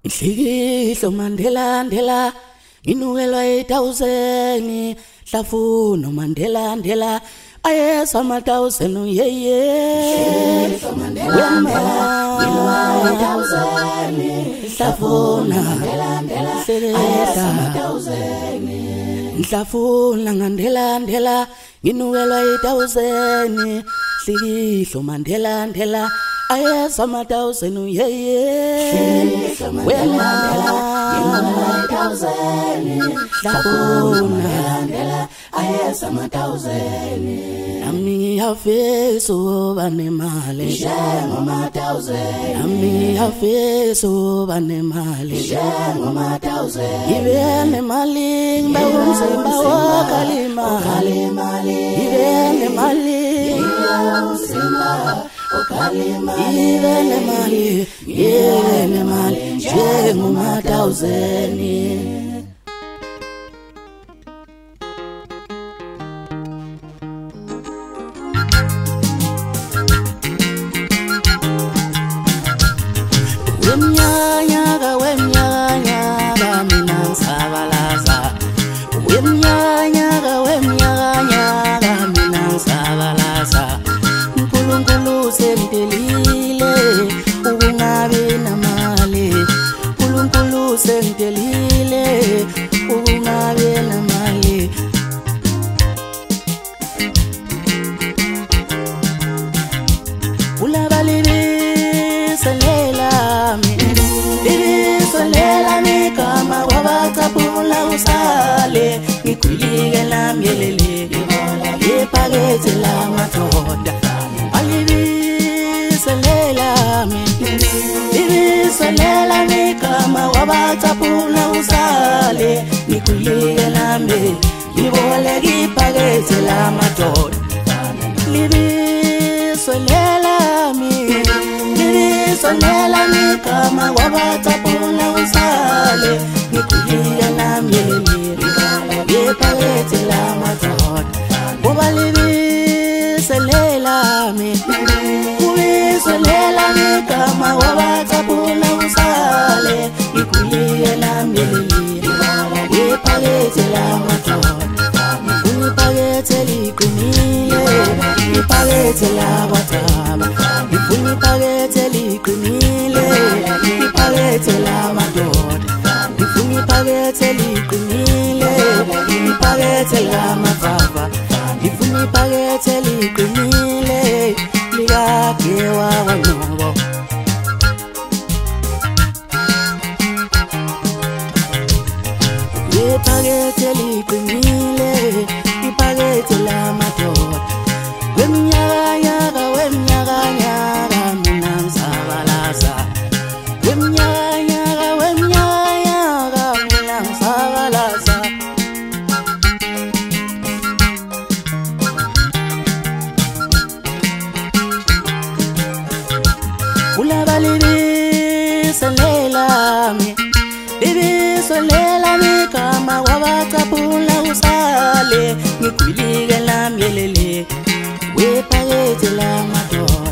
Nhlikihlo Mandela Ndela Nginukelwa 1000 Hlafuno Mandela Ndela ayesa 1000 yeye Mandela Ndela 1000 Hlafuna Mandela ayesa 1000 Hlafuna Mandela Ndela nginukelwa 1000 Nhlikihlo Mandela Ndela ayesa 1000 yeye Mandela 1000 Hlafuna Mandela ayesa 1000 Nami yafeso banemali njengoma 1000 Nami yafeso banemali njengoma 1000 Ibe nemali ngibawumzimba wakalima Ibe nemali ngibawumzimba Ibe nemali njengoma 1000 Wemnyaka mina ngisabalaza Wemnyaka mina ngisabalaza uNkulunkulu sengidelile ukungabi namali uNkulunkulu sengidelile ukungabi namali Libiselela mikama wabatapula usale Ngikwilike lamyelele Ipakethe lamadoda Libiselela mikama wabatapula usale Ngikwilike lamyelele Iboleke ipakethe lamadoda Libiselela mikama wabatapula usale Ngikwilike lamyelele Ipakethe lamadoda Uba libiselela mikama wabatapula usale Ngikwilike lamyelele Ipakethe lamadoda Ipakethe liqinile Ipakethe labataba Ipakethe liqinile Ipakethe lamadoda Ipakethe liqinile Ipakethe lamafava Ipakethe liqinile Likagewa wanobo Ipakethe liqinile Ipakethe lamadoda Wemnyaka mina ngisabalaza Wemnyaka mina ngisabalaza Ulaba libiselela mikama wabatapula usale Ngikwilike lamyelele Ipakethe lamadoda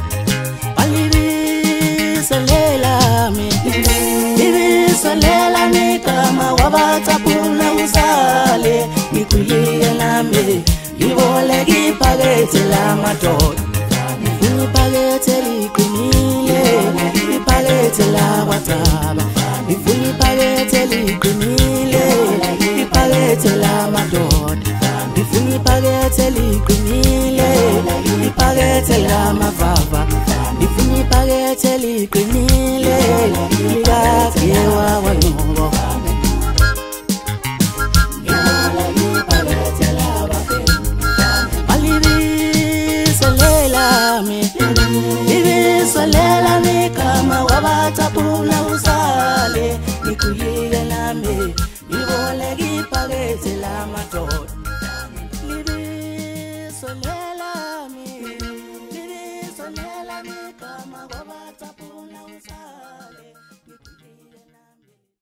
Libiselela mikama wabatapula usale Ngikwilike lamyelele Iboleke ipakethe lamadoda Ipakethe liqinile Ipakethe labataba Ipakethe liqinile Ipakethe lamadoda Ipakethe liqinile Ipakethe lamavava Ipakethe liqinile Likagewa wanobo Libiselela mikama wabatapula usale Ngikwilike lami Iboleke ipakethe lamadoda Libiselela